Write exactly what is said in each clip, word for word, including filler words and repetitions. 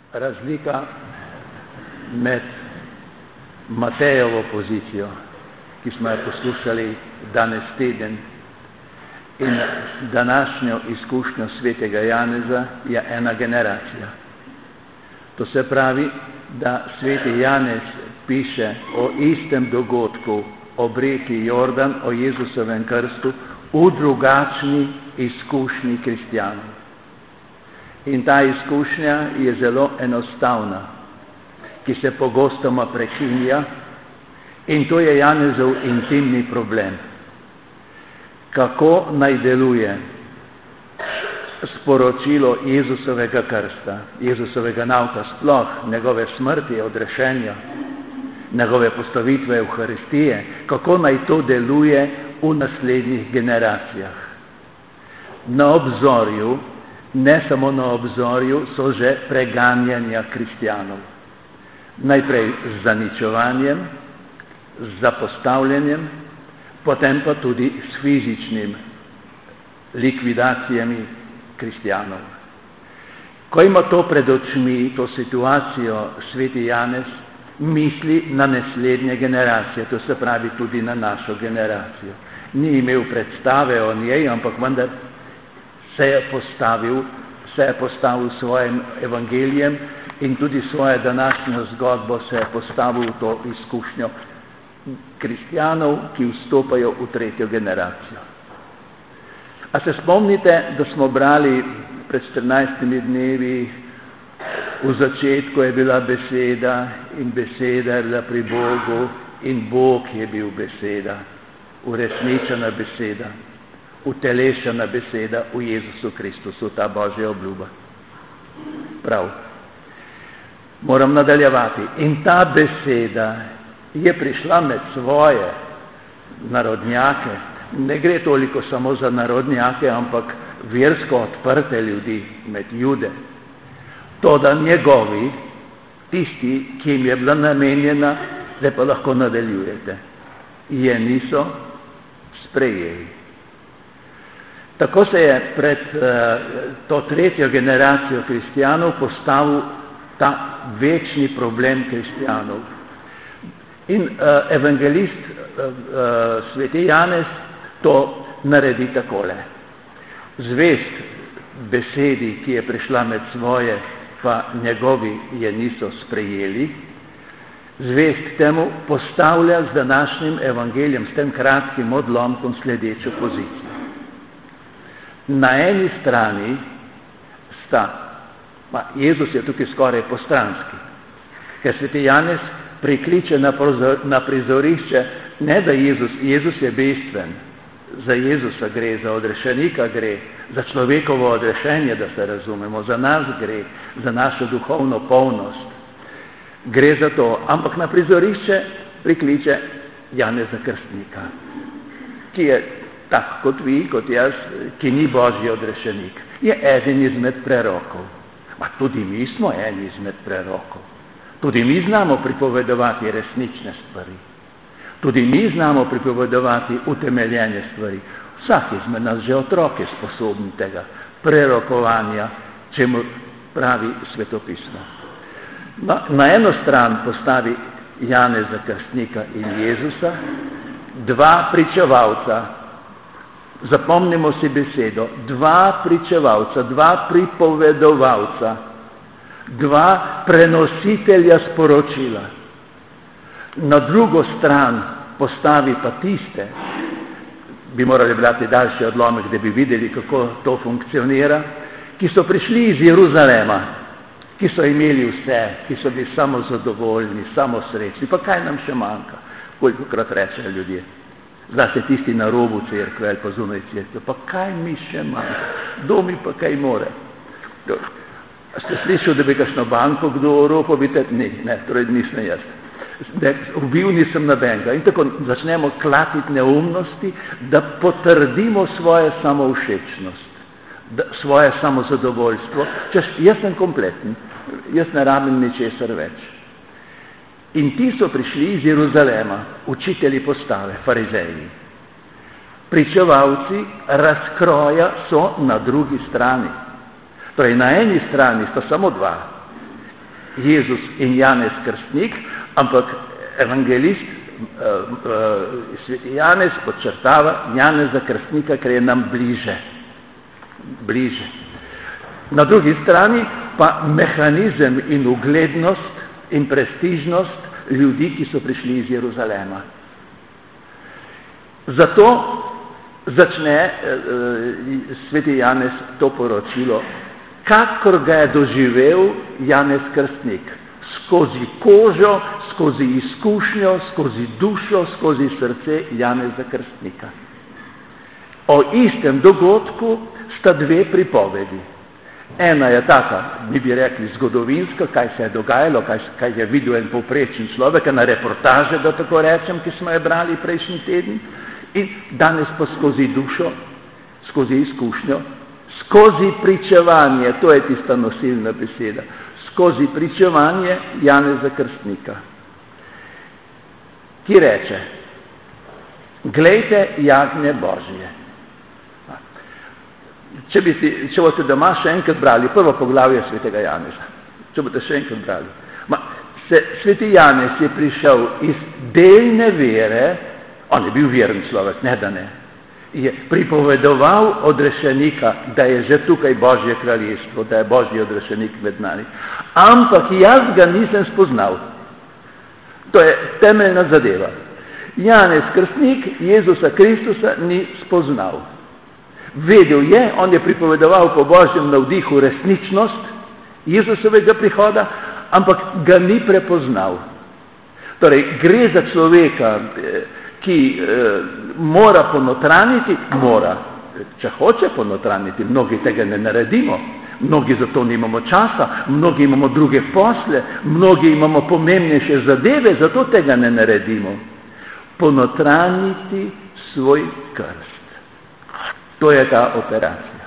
razlika med Matejevo pozicijo, ki smo jo poslušali danes teden, in današnjo izkušnjo svetega Janeza je ena generacija. To se pravi, da sveti Janez piše o istem dogodku ob reki Jordan, o Jezusovem krstu, v drugačni izkušnji kristjanov. In ta izkušnja je zelo enostavna, ki se pogostoma prekinja, in to je Janezov intimni problem. Kako naj deluje sporočilo Jezusovega krsta, Jezusovega nauka sploh, njegove smrti, odrešenja, njegove postavitve Evharistije, kako naj to deluje v naslednjih generacijah. Na obzorju, ne samo na obzorju, so že preganjanja kristjanov. Najprej z zaničevanjem, z zapostavljanjem, potem pa tudi s fizičnim likvidacijami kristjanov. Ko ima to pred očmi, to situacijo, sveti Janez misli na naslednje generacije, to se pravi tudi na našo generacijo. Ni imel predstave o njej, ampak vendar se je postavil, se je postavil svojim evangelijem in tudi svojo današnjo zgodbo se je postavil v to izkušnjo kristjanov, ki vstopajo v tretjo generacijo. A se spomnite, da smo brali pred štirinajstimi dnevi, v začetku je bila beseda in beseda je bila pri Bogu in Bog je bil beseda, uresničena beseda, utelešena beseda v Jezusu Kristusu, ta Božja obljuba. Prav. Moram nadaljevati. In ta beseda je prišla med svoje narodnjake. Ne gre toliko samo za narodnjake, ampak versko odprte ljudi, med Jude. Toda njegovi, tisti, ki jim je bila namenjena, zdaj pa lahko nadaljujete, je niso sprejeli. Tako se je pred uh, to tretjo generacijo kristjanov postavil ta večni problem kristjanov. In uh, evangelist uh, uh, sveti Janez to naredi takole. Zvest besedi, ki je prišla med svoje, pa njegovi je niso sprejeli, zvest temu postavlja z današnjim evangelijem, s tem kratkim odlomkom, sledečo pozicijo. Na eni strani sta, pa Jezus je tukaj skoraj postranski, ker sveti Janez prikliče na, prozor, na prizorišče, ne da Jezus, Jezus je bistven, za Jezusa gre, za odrešenika gre, za človekovo odrešenje, da se razumemo, za nas gre, za našo duhovno polnost. Gre za to, ampak na prizorišče prikliče Janeza Krstnika, ki je tak kot vi, kot jaz, ki ni Božji odrešenik. Je eden izmed prerokov. Ma tudi mi smo eni izmed prerokov. Tudi mi znamo pripovedovati resnične stvari. Tudi mi znamo pripovedovati utemeljene stvari. Vsak izmed nas, že otrok je sposoben tega prerokovanja, čemu pravi svetopismo. Na, na eno stran postavi Janeza Krstnika in Jezusa, dva pričevalca. Zapomnimo si besedo, dva pričevalca, dva pripovedovalca, dva prenositelja sporočila. Na drugo stran postavi pa tiste, bi morali brati daljši odlomek, da bi videli, kako to funkcionira, ki so prišli iz Jeruzalema, ki so imeli vse, ki so bili samo zadovoljni, samo srečni. Pa kaj nam še manjka? Kolikokrat rečejo ljudje. Zlasti tisti na robu cerkve ali pa zunaj cerkve. Pa kaj mi še manjka? Domi pa kaj more. Ste slišali, da bi kakšno banko kdo oropal? Ne, ne, torej nisem jaz. Ubil nisem nobenega. In tako začnemo klatiti neumnosti, da potrdimo svoje samovšečnost, da, svoje samozadovoljstvo. Češ, jaz sem kompleten, jaz ne rabim ničesar več. In ti so prišli iz Jeruzalema, učitelji postave, farizeji. Pričevalci razkroja so na drugi strani. Torej, na eni strani sta samo dva. Jezus in Janez Krstnik, ampak evangelist sveti Janez podčrtava Janeza Krstnika, ker je nam bliže. bliže. Na drugi strani pa mehanizem in uglednost in prestižnost ljudi, ki so prišli iz Jeruzalema. Zato začne eh, sveti Janez to poročilo, kakor ga je doživel Janez Krstnik, skozi kožo, skozi izkušnjo, skozi dušo, skozi srce Janeza Krstnika. O istem dogodku sta dve pripovedi. Ena je taka, mi bi rekli zgodovinska, kaj se je dogajalo, kaj, kaj je videl en povprečen človek, na reportaže, da tako rečem, ki smo jo brali prejšnji teden, in danes pa skozi dušo, skozi izkušnjo, skozi pričevanje, to je tista nosilna beseda, skozi pričevanje Janeza Krstnika, ki reče, glejte jagnje Božje. Če, bi si, če boste doma še enkrat brali prvo poglavje svetega Janeza, če boste še enkrat brali, ma, se, sveti Janez je prišel iz delne vere, on je bil veren človek, ne da ne, je pripovedoval odrešenika, da je že tukaj Božje kraljestvo, da je Božji odrešenik med nami. Ampak jaz ga nisem spoznal. To je temeljna zadeva. Janez Krstnik Jezusa Kristusa ni spoznal. Vedel je, on je pripovedoval po Božjem navdihu resničnost Jezusovega prihoda, ampak ga ni prepoznal. Torej, gre za človeka, ki eh, mora ponotraniti, mora, če hoče ponotraniti, mnogi tega ne naredimo, mnogi zato nimamo časa, mnogi imamo druge posle, mnogi imamo pomembnejše zadeve, zato tega ne naredimo. Ponotraniti svoj krst. To je ta operacija.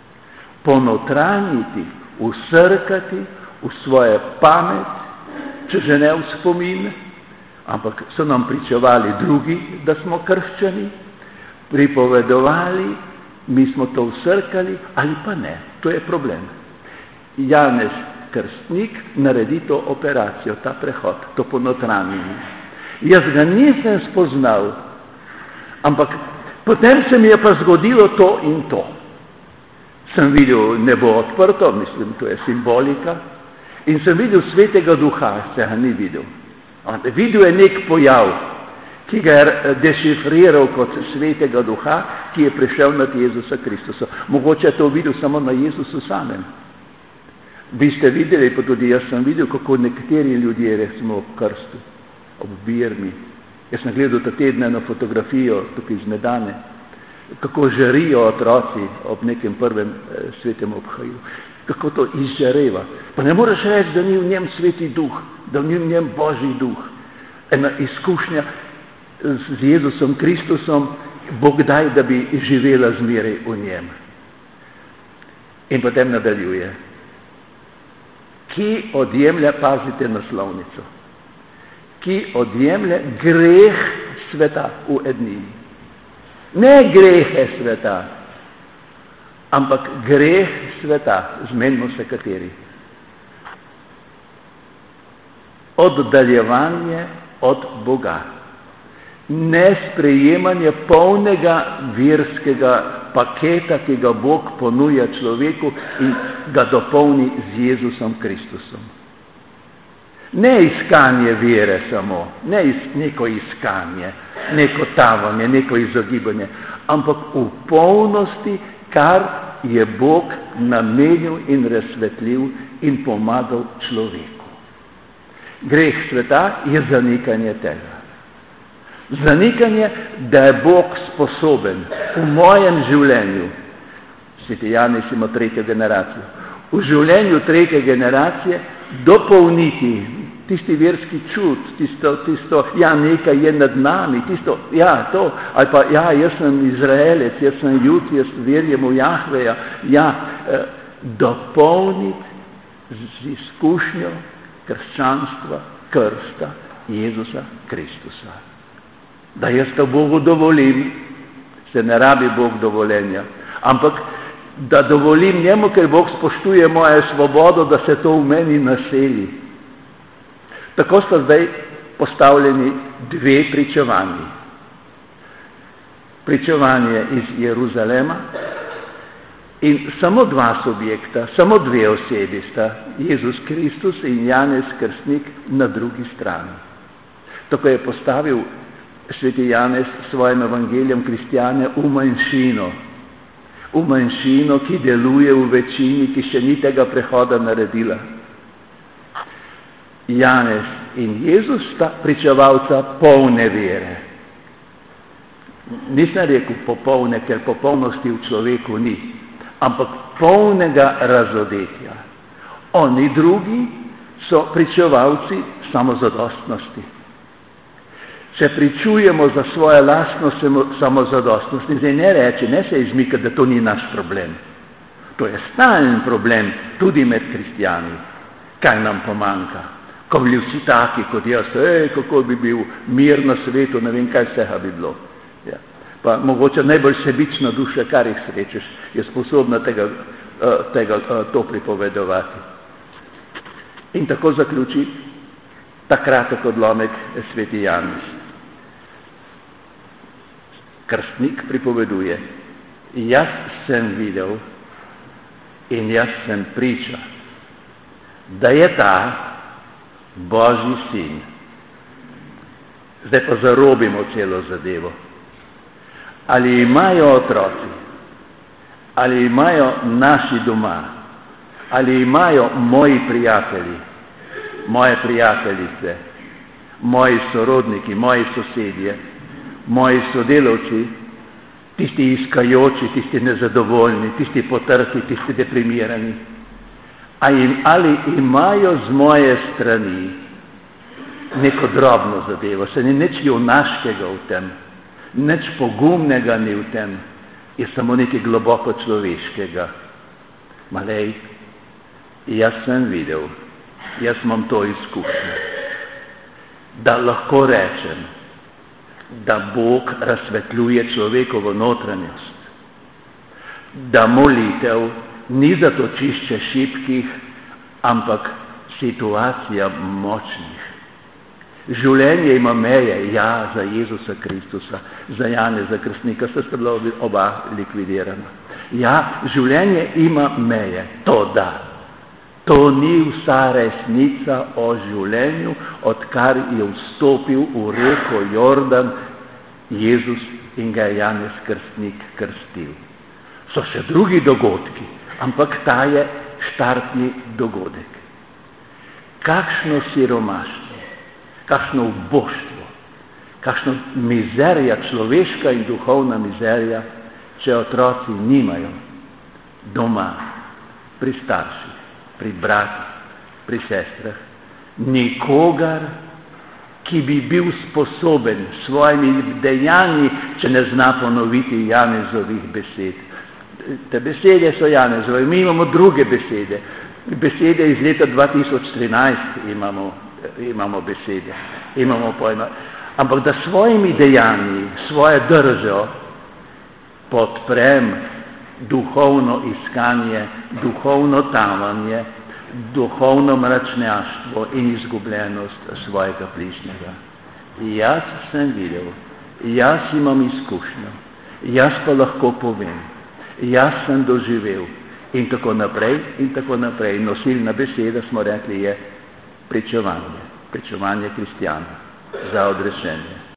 Ponotraniti, usrkati v svoje pamet, če že ne v spomin, ampak so nam pričevali drugi, da smo krščani, pripovedovali, mi smo to usrkali ali pa ne. To je problem. Janez Krstnik naredi to operacijo, ta prehod, to ponotranjenje. Jaz ga nisem spoznal, ampak potem se mi je pa zgodilo to in to. Sem videl nebo odprto, mislim, to je simbolika, in sem videl svetega duha, se ga ni videl. Videl je nek pojav, ki ga je dešifriral kot svetega duha, ki je prišel nad Jezusa Kristusa. Mogoče je to videl samo na Jezusu samem. Vi ste videli, pa tudi jaz sem videl, kako nekateri ljudje, recimo ob krstu, ob birmi. Jaz sem gledal ta tedne na fotografijo tukaj iz Medane, kako žarijo otroci ob nekem prvem eh, svetem obhaju, kako to izžareva. Pa ne moreš reči, da ni v njem sveti duh, da ni v njem Božji duh. Ena izkušnja z Jezusom Kristusom, Bog daj, da bi živela zmeraj v njem. In potem nadaljuje. Ki odjemlja, pazite naslovnico, ki odjemlja greh sveta v ednini. Ne grehe sveta, ampak greh sveta, zmenimo se kateri. Oddaljevanje od Boga. Nesprejemanje polnega verskega paketa, ki ga Bog ponuja človeku in ga dopolni z Jezusom Kristusom. Ne iskanje vere samo, ne is, neko iskanje, neko tavanje, neko izogibanje, ampak v polnosti, kar je Bog namenil in razsvetlil in pomagal človeku. Greh sveta je zanikanje tega. Zanikanje, da je Bog sposoben v mojem življenju, sveti Janez ima tretjo generacijo, v življenju tretje generacije dopolniti tisti verski čut, tisto, tisto, ja, nekaj je nad nami, tisto, ja, to, ali pa, ja, jaz sem Izraelec, jaz sem Jud, jaz verjem v Jahveja, ja, eh, dopolniti z izkušnjo krščanstva, krsta Jezusa Kristusa. Da jaz to Bogu dovolim, se ne rabi Bog dovoljenja, ampak da dovolim njemu, ker Bog spoštuje mojo svobodo, da se to v meni naseli. Tako sta zdaj postavljeni dve pričevanji. Pričevanje iz Jeruzalema in samo dva subjekta, samo dve osebi sta, Jezus Kristus in Janez Krstnik na drugi strani. Tako je postavil sveti Janez s svojim evangelijem kristjane v manjšino, v manjšino, ki deluje v večini, ki še ni tega prehoda naredila. Janez in Jezus sta pričevalca polne vere. Nisem rekel popolne, ker popolnosti v človeku ni, ampak polnega razodetja. Oni drugi so pričevalci samozadostnosti. Če pričujemo za svojo lastno samozadostnost, in zdaj ne reči, ne se izmikati, da to ni naš problem. To je stalen problem tudi med kristjani. Kaj nam pomanjka? Ko bi bili vsi taki kot jaz, ej, kako bi bil mir na svetu, ne vem, kaj vsega bi bilo. Ja. Pa mogoče najbolj sebična duša, kar jih srečeš, je sposobna tega, tega, to pripovedovati. In tako zaključi ta kratek odlomek sveti Janez. Krstnik pripoveduje, jaz sem videl in jaz sem priča, da je ta Božji sin. Zdaj pa zarobimo celo zadevo. Ali imajo otroci, ali imajo naši doma, ali imajo moji prijatelji, moje prijateljice, moji sorodniki, moji sosedje, moji sodelavci, tisti iskajoči, tisti nezadovoljni, tisti potrti, tisti deprimirani, ali imajo z moje strani neko drobno zadevo, se ni nič junaškega v tem, nič pogumnega ni v tem, je samo nekaj globoko človeškega. Malej, jaz sem videl, jaz imam to izkušnjo, da lahko rečem, da Bog razsvetljuje človekovo notranjost, da molitev ni zatočišče šibkih, ampak situacija močnih. Življenje ima meje, ja, za Jezusa Kristusa, za Janeza Krstnika, sta sta bila oba likvidirana. Ja, življenje ima meje, to da. To ni vsa resnica o življenju, odkar je vstopil v reko Jordan Jezus in ga je Janez Krstnik krstil. So še drugi dogodki, ampak ta je štartni dogodek. Kakšno siromaštvo, kakšno uboštvo, kakšno mizerija, človeška in duhovna mizerija, če otroci nimajo doma, pri starših, pri bratih, pri sestrah, nikogar, ki bi bil sposoben s svojimi dejanji, če ne zna ponoviti Janezovih besed. Te besede so Janezove, mi imamo druge besede. Besede iz leta dva tisoč trinajst imamo, imamo besede, imamo pojma. Ampak da svojimi dejanji, svoje držo podprem duhovno iskanje, duhovno tamanje, duhovno mračnjaštvo in izgubljenost svojega bližnjega. Jaz sem videl, jaz imam izkušnjo, jaz pa lahko povem, jaz sem doživel in tako naprej in tako naprej. Nosilna beseda, smo rekli, je pričevanje, pričevanje kristjana za odrešenje.